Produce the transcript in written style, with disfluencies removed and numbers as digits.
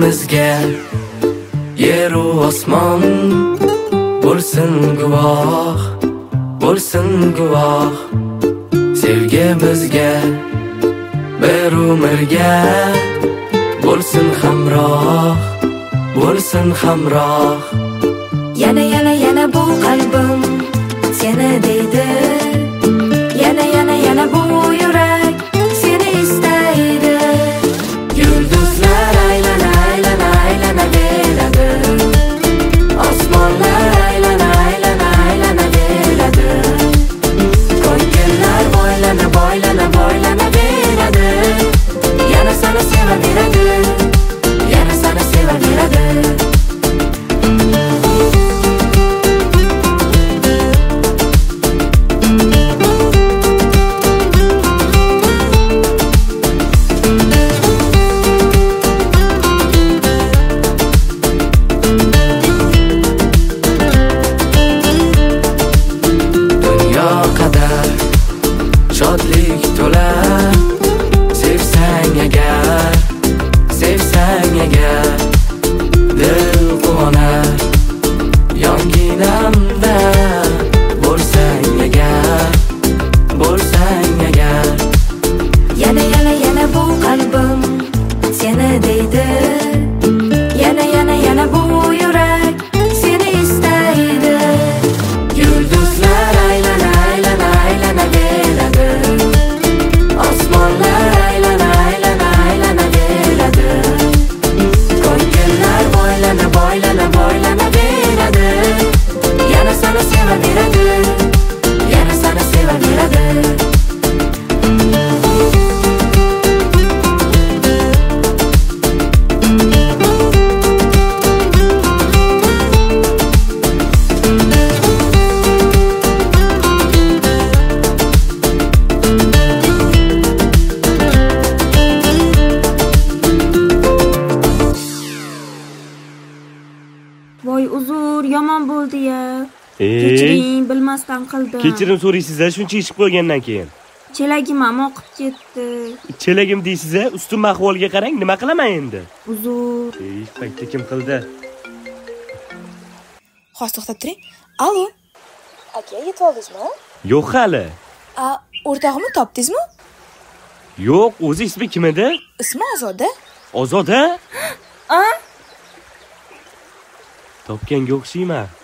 Sevgimizga yer u osmon bo'lsin guvoh, bo'lsin guvoh. Sevgimizga bir umrga bo'lsin hamroh, bo'lsin hamroh. Yana bu qalbim seni deydi. Yana bu yurak seni istaydi. Yulduzlar aylanaveradi. Osmonlar aylanaveradi. Ko'ngillar boylanaveradi. Yana seni sevaveradi. Yana seni sevaveradi. Shodlik to'la sevsang agar dil quvonar yonginamda bo'lsang agar Yana bu qalbim seni deydi. Yana bu yurak seni istaydi. Yulduzlar aylanaveradi. Osmonlar aylanaveradi. Ko'ngillar boylanaveradi. Yana seni sevaveradi. Yana seni sevaveradi. Voy uzr, yomon bo'ldi-ya. Kechiring, bilmasdan qildim. Kechirim so'raysiz-a, shuncha ichib qo'ygandan keyin. Chelagim ham oqib ketdi. Chelagim deysiz-a, ustim ahvolga qarang, nima qilaman endi? Uzr. Paytda kim qildi? Hozir to'xtab turing. Allo. Aka, yetib oldingizmi? Yo'q hali. O'rtog'imni topdingizmi? Yo'q, o'zi ismi kim edi? Ismi Ozoda. Ozoda? Topganga o'xshayman.